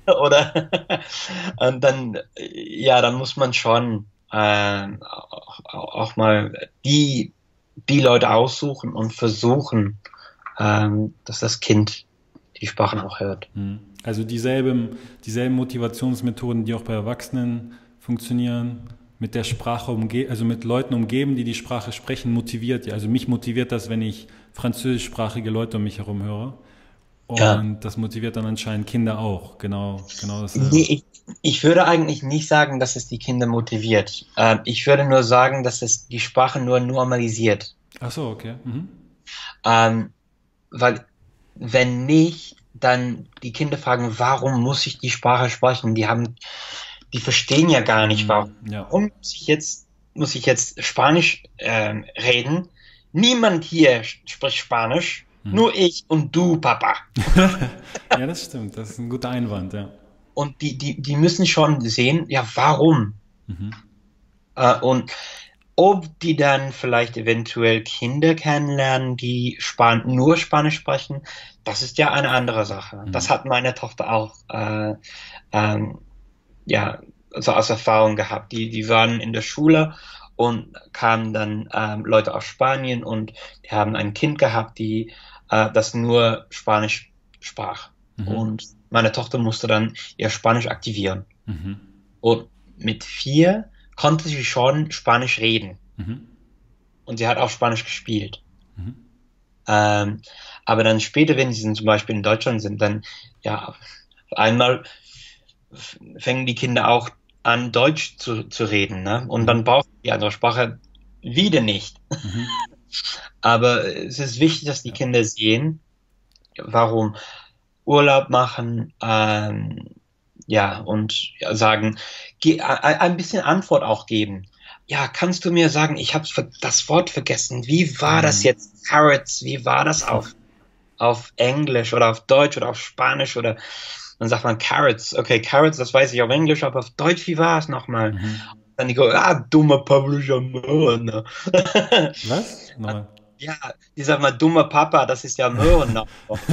oder und dann, ja, dann muss man schon äh, auch, auch mal die, die Leute aussuchen und versuchen, ähm, dass das Kind die Sprachen auch hört. Hm. Also dieselben, dieselben Motivationsmethoden, die auch bei Erwachsenen funktionieren, mit der Sprache umgeben, also mit Leuten umgeben, die die Sprache sprechen, motiviert. Ja. Also mich motiviert das, wenn ich französischsprachige Leute um mich herum höre. Ja. Und das motiviert dann anscheinend Kinder auch. Genau, genau Nee, dasselbe. ich, ich würde eigentlich nicht sagen, dass es die Kinder motiviert. Ähm, ich würde nur sagen, dass es die Sprache nur normalisiert. Ach so, okay. Mhm. Ähm, weil wenn nicht, dann die Kinder fragen, warum muss ich die Sprache sprechen? Die haben, die verstehen ja gar nicht, warum Hm, ja. muss ich jetzt, muss ich jetzt Spanisch ähm, reden? Niemand hier spricht Spanisch, Mhm. nur ich und du, Papa. Ja, das stimmt. Das ist ein guter Einwand, ja. Und die, die, die müssen schon sehen, ja, warum? Mhm. Äh, und ob die dann vielleicht eventuell Kinder kennenlernen, die Span nur Spanisch sprechen, das ist ja eine andere Sache. Das Mhm. hat meine Tochter auch äh, ähm, ja, so aus Erfahrung gehabt. Die, die waren in der Schule und kamen dann ähm, Leute aus Spanien und die haben ein Kind gehabt, die äh, das nur Spanisch sprach. Mhm. Und meine Tochter musste dann ihr Spanisch aktivieren. Mhm. Und mit vier konnte sie schon Spanisch reden. Mhm. Und sie hat auch Spanisch gespielt. Mhm. Ähm, aber dann später, wenn sie dann zum Beispiel in Deutschland sind, dann, ja, auf einmal f- fangen die Kinder auch an, Deutsch zu, zu reden, ne? Und Mhm. dann brauchen die andere Sprache wieder nicht. Mhm. Aber es ist wichtig, dass die Ja. Kinder sehen, warum Urlaub machen, ähm, ja, und ja, sagen, ge ein ein bisschen Antwort auch geben. Ja, kannst du mir sagen, ich habe das Wort vergessen. Wie war das Mhm. jetzt? Carrots, wie war das auf, auf Englisch oder auf Deutsch oder auf Spanisch oder dann sagt man Carrots. Okay, Carrots, das weiß ich auf Englisch, aber auf Deutsch, wie war es nochmal? Mhm. Dann die go, ah, dummer Publisher, Möhre. Was? Nochmal. Ja, die sagt mal, dummer Papa, das ist ja Möhre.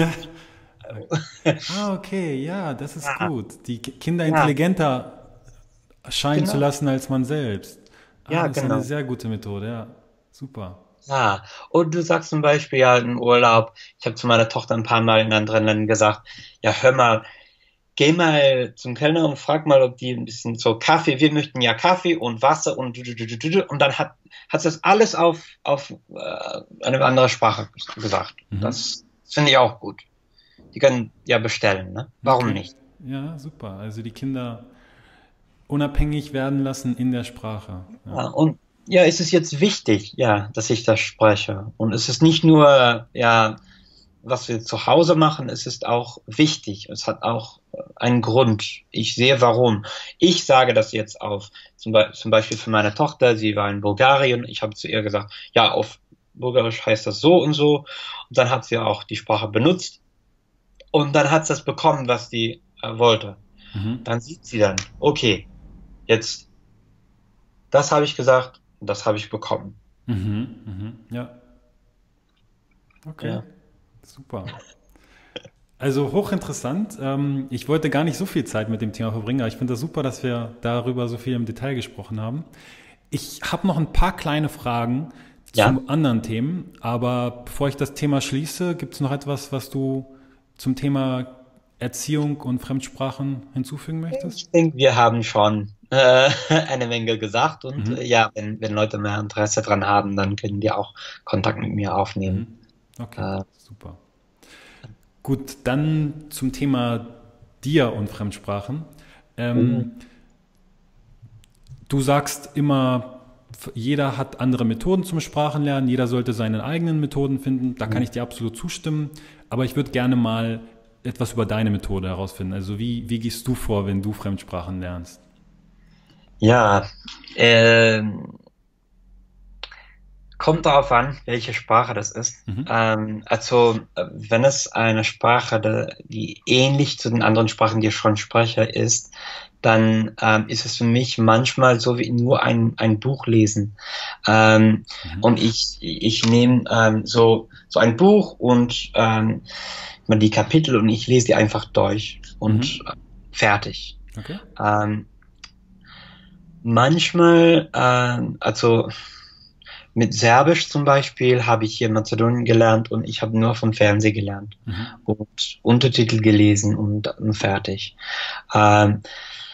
Ah, okay, ja, das ist Ja, gut. Die Ki- Kinder ja, intelligenter scheinen zu genau. lassen als man selbst. Ah, Ja, das ist eine genau. sehr gute Methode, ja. Super. Ja, und du sagst zum Beispiel ja im Urlaub, ich habe zu meiner Tochter ein paar Mal in anderen Ländern gesagt, ja, hör mal, geh mal zum Kellner und frag mal, ob die ein bisschen so Kaffee, wir möchten ja Kaffee und Wasser und du, du, du, du, du. Und dann hat, hat sie das alles auf, auf äh, eine andere Sprache gesagt. Mhm. Das finde ich auch gut. Die können ja bestellen, ne? Warum Okay. nicht? Ja, super. Also die Kinder unabhängig werden lassen in der Sprache. Ja. Ja, und ja, ist es jetzt wichtig, ja, dass ich das spreche. Und es ist nicht nur, ja, was wir zu Hause machen, es ist auch wichtig. Es hat auch äh, einen Grund. Ich sehe warum. Ich sage das jetzt auf, zum, Be zum Beispiel für meine Tochter, sie war in Bulgarien. Ich habe zu ihr gesagt, ja, auf Bulgarisch heißt das so und so. Und dann hat sie auch die Sprache benutzt. Und dann hat sie das bekommen, was sie äh, wollte. Mhm. Dann sieht sie dann, okay, jetzt, das habe ich gesagt, das habe ich bekommen. Mhm. Mhm. Ja, okay. Ja. Super. Also hochinteressant. Ähm, ich wollte gar nicht so viel Zeit mit dem Thema verbringen, aber ich finde das super, dass wir darüber so viel im Detail gesprochen haben. Ich habe noch ein paar kleine Fragen Ja. zu anderen Themen, aber bevor ich das Thema schließe, gibt es noch etwas, was du zum Thema Erziehung und Fremdsprachen hinzufügen möchtest? Ich denke, wir haben schon äh, eine Menge gesagt und Mhm. äh, ja, wenn, wenn Leute mehr Interesse dran haben, dann können die auch Kontakt mit mir aufnehmen. Mhm. Okay, Äh, super. Gut, dann zum Thema Dir und Fremdsprachen. uh, Ähm, Du sagst immer, jeder hat andere Methoden zum Sprachenlernen, jeder sollte seine eigenen Methoden finden. Da kann ich dir absolut zustimmen. Aber ich würde gerne mal etwas über deine Methode herausfinden. Also wie, wie gehst du vor, wenn du Fremdsprachen lernst? ja, ähm, kommt darauf an, welche Sprache das ist. Mhm. Ähm, also, äh, wenn es eine Sprache, de- die ähnlich zu den anderen Sprachen, die ich schon spreche, ist, dann ähm, ist es für mich manchmal so wie nur ein, ein Buch lesen. Ähm, Mhm. und ich, ich nehme ähm, so, so ein Buch und ähm, mal die Kapitel und ich lese die einfach durch. Und Mhm. fertig. Okay. Ähm, manchmal, ähm, also mit Serbisch zum Beispiel habe ich hier in Mazedonien gelernt und ich habe nur vom Fernsehen gelernt Mhm. und Untertitel gelesen und, und fertig. Ähm,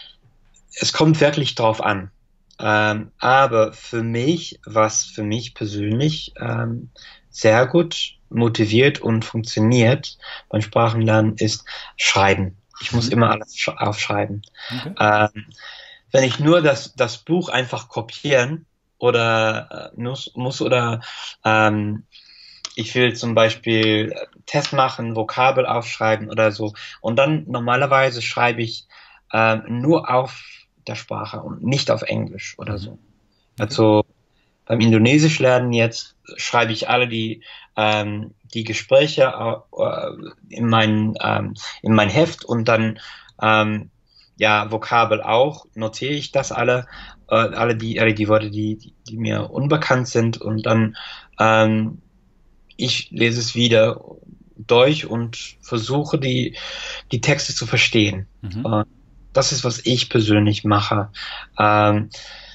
es kommt wirklich drauf an. Ähm, aber für mich, was für mich persönlich ähm, sehr gut motiviert und funktioniert beim Sprachenlernen, ist Schreiben. Ich muss Mhm. immer alles sch- aufschreiben. Okay. Ähm, wenn ich nur das, das Buch einfach kopieren oder äh, muss, muss oder ähm, ich will zum Beispiel äh, Test machen, Vokabel aufschreiben oder so. Und dann normalerweise schreibe ich ähm, nur auf der Sprache und nicht auf Englisch oder Mhm. so. Okay. Also beim Indonesisch lernen jetzt schreibe ich alle die ähm, die Gespräche äh, in mein ähm, in mein Heft und dann ähm, ja Vokabel auch notiere ich das alle äh, alle die alle die Worte die, die die mir unbekannt sind und dann ähm, ich lese es wieder durch und versuche die, die Texte zu verstehen. Mhm. Äh, Das ist, was ich persönlich mache. Ähm,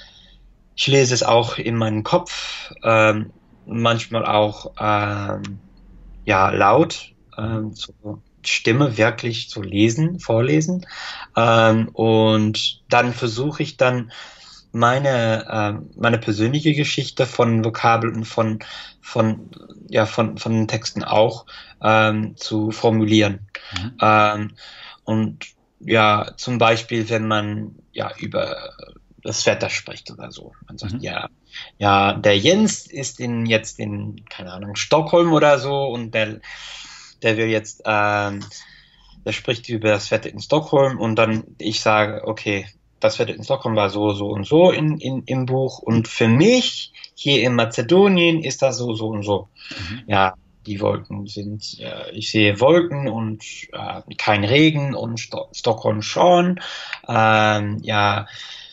ich lese es auch in meinem Kopf, ähm, manchmal auch ähm, ja laut, Mhm. ähm, so Stimme wirklich zu lesen, vorlesen. Ähm, und dann versuche ich dann meine, ähm, meine persönliche Geschichte von Vokabeln, von, von, ja, von, von den Texten auch ähm, zu formulieren. Mhm. Ähm, und ja, zum Beispiel, wenn man ja über das Wetter spricht oder so. Man sagt, Mhm. ja, ja, der Jens ist in jetzt in, keine Ahnung, Stockholm oder so und der, der will jetzt, ähm, der spricht über das Wetter in Stockholm und dann ich sage, okay, das Wetter in Stockholm war so, so und so in, in, im Buch und für mich hier in Mazedonien ist das so, so und so. Mhm. Ja, die Wolken sind, äh, ich sehe Wolken und äh, kein Regen und Sto Stockholm schon. Ähm, ja,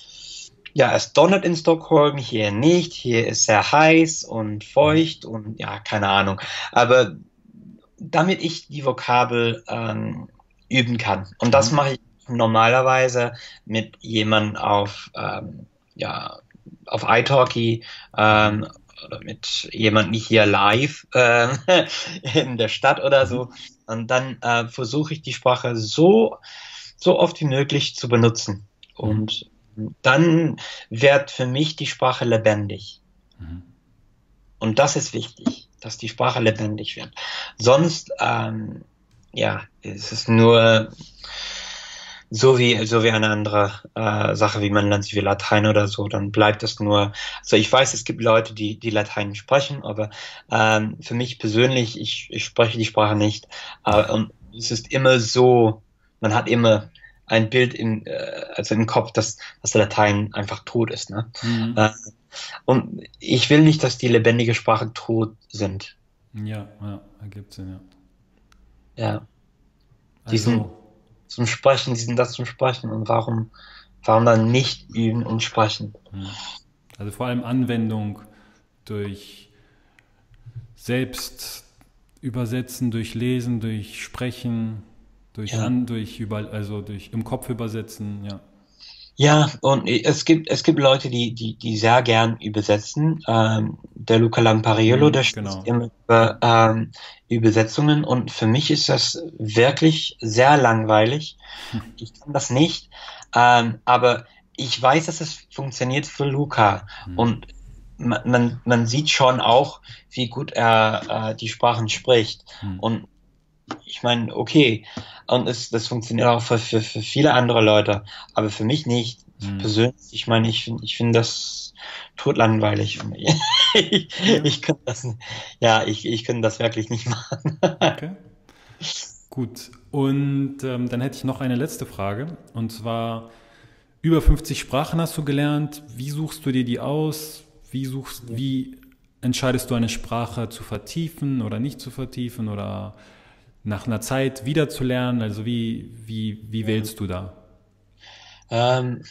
ja, es donnert in Stockholm, hier nicht. Hier ist sehr heiß und Mhm. feucht und ja, keine Ahnung. Aber damit ich die Vokabel ähm, üben kann. Und das Mhm. mache ich normalerweise mit jemandem auf, ähm, ja, auf italki Mhm. ähm, oder mit jemandem hier live äh, in der Stadt oder Mhm. so. Und dann äh, versuche ich die Sprache so, so oft wie möglich zu benutzen. Mhm. Und dann wird für mich die Sprache lebendig. Mhm. Und das ist wichtig, dass die Sprache lebendig wird. Sonst, ähm, ja, es ist nur so wie, so wie eine andere äh, Sache, wie man lernt, wie Latein oder so, dann bleibt es nur. Also ich weiß, es gibt Leute, die, die Latein sprechen, aber ähm, für mich persönlich, ich, ich spreche die Sprache nicht. Äh, und es ist immer so, man hat immer ein Bild im, äh, also im Kopf, dass, dass der Latein einfach tot ist. Ne? Mhm. Äh, und ich will nicht, dass die lebendige Sprache tot sind. Ja, ja, ergibt Sinn, ja. Ja, die sind Also, zum Sprechen, die sind das zum Sprechen. Und warum, warum dann nicht üben und sprechen? mhm. Also vor allem Anwendung durch selbst übersetzen, durch Lesen, durch Sprechen, durch Ja. an, durch über, also durch im Kopf übersetzen, ja. Ja, und es gibt, es gibt Leute, die, die, die sehr gern übersetzen. Ähm, der Luca Lampariello, der Mhm, spricht genau. immer Ja. über ähm, Übersetzungen und für mich ist das wirklich sehr langweilig. Ich kann das nicht, ähm, aber ich weiß, dass es funktioniert für Luca Mhm. und man, man, man sieht schon auch, wie gut er äh, die Sprachen spricht. Mhm. Und ich meine, okay, und es, das funktioniert auch für, für, für viele andere Leute, aber für mich nicht. Mhm. Persönlich, ich meine, ich finde ich finde das totlangweilig. Und ich, Ja, ich könnte das, ja, ich, ich könnte das wirklich nicht machen. okay. Gut. Und ähm, dann hätte ich noch eine letzte Frage. Und zwar, über fünfzig Sprachen hast du gelernt. Wie suchst du dir die aus? Wie suchst, wie entscheidest du eine Sprache zu vertiefen oder nicht zu vertiefen oder nach einer Zeit wieder zu lernen? Also wie, wie, wie wählst du da? Ähm,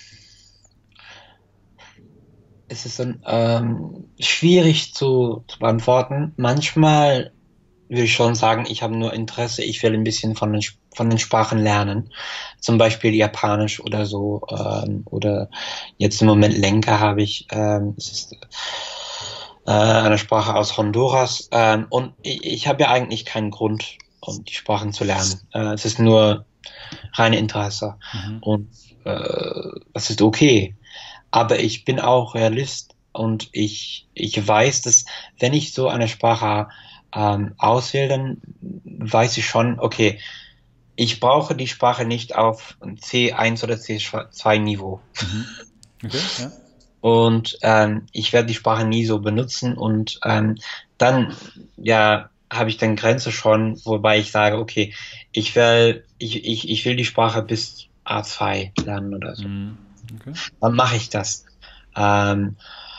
es ist dann ähm, schwierig zu, zu beantworten. Manchmal würde ich schon sagen, ich habe nur Interesse, ich will ein bisschen von den, von den Sprachen lernen. Zum Beispiel Japanisch oder so. Ähm, oder jetzt im Moment Lenka habe ich. Ähm, es ist äh, eine Sprache aus Honduras. Ähm, und ich, ich habe ja eigentlich keinen Grund, um die Sprachen zu lernen. Äh, es ist nur reine Interesse. Mhm. Und äh, das ist okay. Aber ich bin auch Realist und ich, ich weiß, dass wenn ich so eine Sprache ähm, auswähle, dann weiß ich schon, okay, ich brauche die Sprache nicht auf C eins oder C zwei Niveau. Mhm. Okay, ja. Und ähm, ich werde die Sprache nie so benutzen und ähm, dann, ja, habe ich dann Grenze schon, wobei ich sage, okay, ich will, ich, ich, ich will die Sprache bis A zwei lernen oder so. Mhm. Okay. Dann mache ich das. Ähm,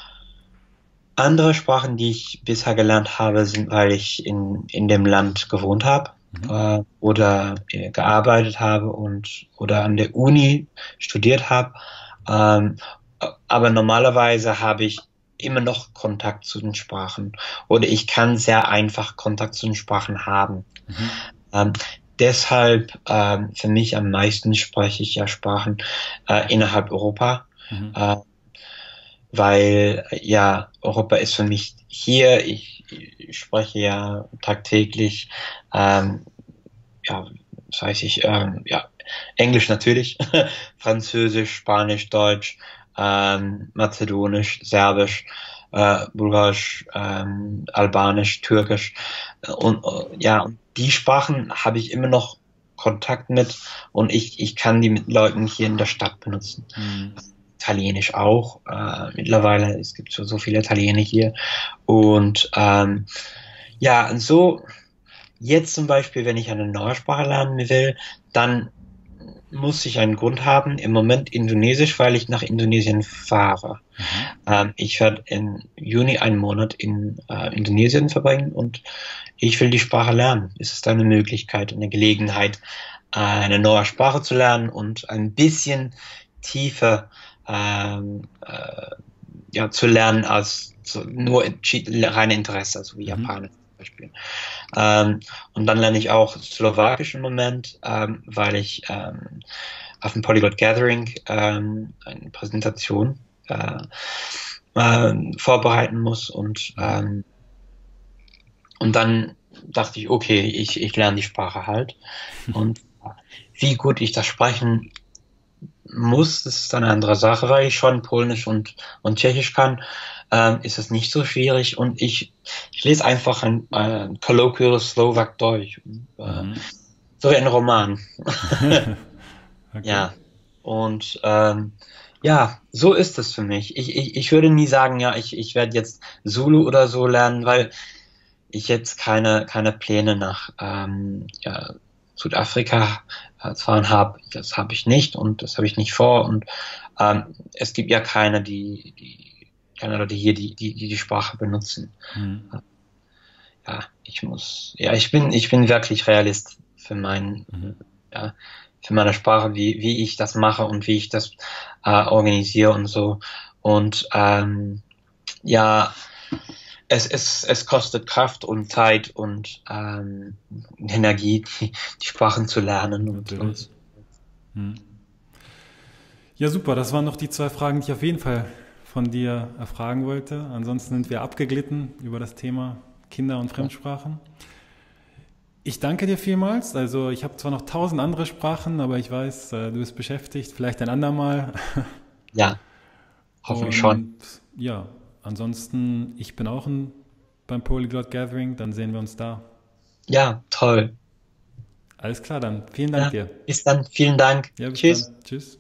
Andere Sprachen, die ich bisher gelernt habe, sind, weil ich in, in dem Land gewohnt habe Mhm. äh, oder äh, gearbeitet habe und oder an der Uni studiert habe. Ähm, aber normalerweise habe ich immer noch Kontakt zu den Sprachen oder ich kann sehr einfach Kontakt zu den Sprachen haben. Mhm. Ähm, Deshalb ähm, für mich am meisten spreche ich ja Sprachen äh, innerhalb Europa. Mhm. Äh, weil ja, Europa ist für mich hier, ich, ich spreche ja tagtäglich, ähm, ja, was weiß ich, ähm, ja, Englisch natürlich, Französisch, Spanisch, Deutsch, ähm, Mazedonisch, Serbisch, äh, Bulgarisch, ähm, Albanisch, Türkisch und äh, ja, und die Sprachen habe ich immer noch Kontakt mit und ich, ich kann die mit Leuten hier in der Stadt benutzen. Mhm. Italienisch auch. Äh, mittlerweile, es gibt so, so viele Italiener hier. Und ähm, ja, und so jetzt zum Beispiel, wenn ich eine neue Sprache lernen will, dann muss ich einen Grund haben. Im Moment Indonesisch, weil ich nach Indonesien fahre. Mhm. Ähm, ich werde im Juni einen Monat in äh, Indonesien verbringen und ich will die Sprache lernen. Es ist eine Möglichkeit, eine Gelegenheit, äh, eine neue Sprache zu lernen und ein bisschen tiefer ähm, äh, ja, zu lernen als so nur reine Interesse, also wie Mhm. Japanisch zum Beispiel. Ähm, und dann lerne ich auch Slowakisch im Moment, ähm, weil ich ähm, auf dem Polyglot Gathering ähm, eine Präsentation äh, äh, vorbereiten muss und Mhm. ähm, und dann dachte ich, okay, ich, ich lerne die Sprache halt und wie gut ich das sprechen muss, das ist eine andere Sache, weil ich schon Polnisch und, und Tschechisch kann, ähm, ist es nicht so schwierig und ich, ich lese einfach ein, ein Colloquial Slovak Deutsch, äh, Mhm. so wie ein Roman. Okay. Ja, und ähm, ja, so ist es für mich. Ich, ich, ich würde nie sagen, ja, ich, ich werde jetzt Zulu oder so lernen, weil ich jetzt keine, keine Pläne nach ähm, ja, Südafrika äh, fahren habe. Das habe ich nicht und das habe ich nicht vor. Und ähm, es gibt ja keine, die, die keine Leute hier, die, die, die die Sprache benutzen. Mhm. Ja, ich muss, ja, ich bin, ich bin wirklich Realist für mein, Mhm. ja, für meine Sprache, wie, wie ich das mache und wie ich das äh, organisiere und so. Und ähm, ja, es, es, es kostet Kraft und Zeit und ähm, Energie, die, die Sprachen zu lernen und, Natürlich. und Mhm. Ja, super. Das waren noch die zwei Fragen, die ich auf jeden Fall von dir erfragen wollte. Ansonsten sind wir abgeglitten über das Thema Kinder- und Fremdsprachen. Ich danke dir vielmals. Also ich habe zwar noch tausend andere Sprachen, aber ich weiß, äh, du bist beschäftigt. Vielleicht ein andermal. ja, hoffentlich schon. Und ja, ansonsten, ich bin auch ein, beim Polyglot Gathering. Dann sehen wir uns da. Ja, toll. Alles klar, dann. Vielen Dank Ja, dir. bis dann. Vielen Dank. Ja, bis Tschüss. dann. Tschüss.